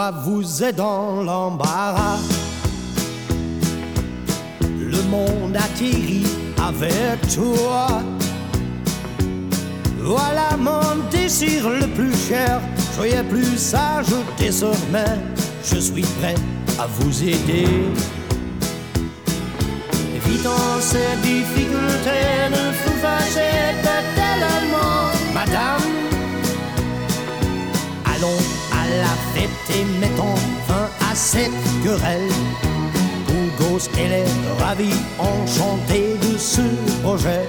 moi vous êtes dans l'embarras. Le monde atterrit avec toi. Voilà mon désir le plus cher. Soyez plus sage désormais. Je suis prêt à vous aider. Évitons ces difficultés, ne vous fâchez pas tellement, madame. Allons à la fête et mettons fin à cette querelle. Burgos, elle est ravie, enchantée de ce projet.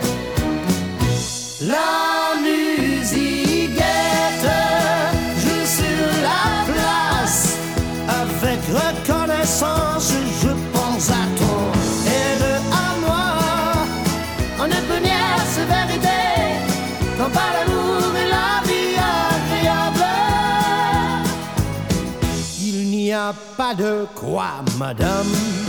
La musique est juste sur la place. Avec reconnaissance, je pense à toi et à moi. On ne peut nier cette vérité, quand par l'amour et la vie agréable. Il n'y a pas de quoi, madame.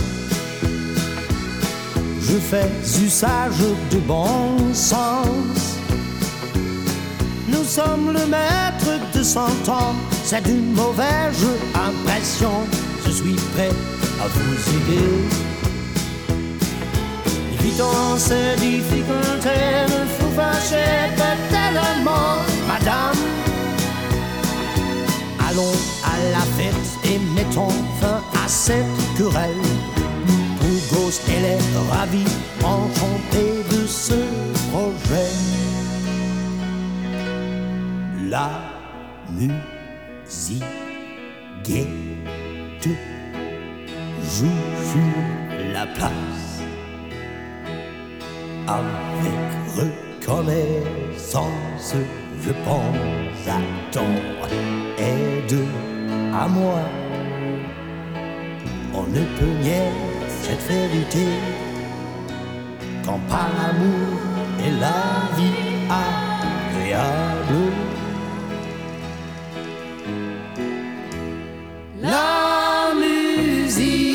Je fais usage de bon sens. Nous sommes le maître de 100 ans. C'est une mauvaise impression. Je suis prêt à vous aider. Évitons ces difficultés, ne vous fâchez pas tellement, madame. Allons à la fête et mettons fin à cette querelle. Burgos, elle est ravie, enchantée de ce projet. La musique joue sur la place. Avec reconnaissance, je pense à ton aide à moi. On ne peut nier cette vérité, quand par l'amour et la vie agréable. La musique